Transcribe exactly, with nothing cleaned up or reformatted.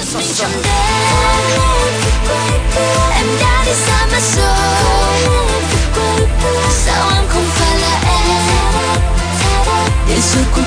một mình trong đêm. Em đã đi xa mất rồi, sao em không phải là em, để rồi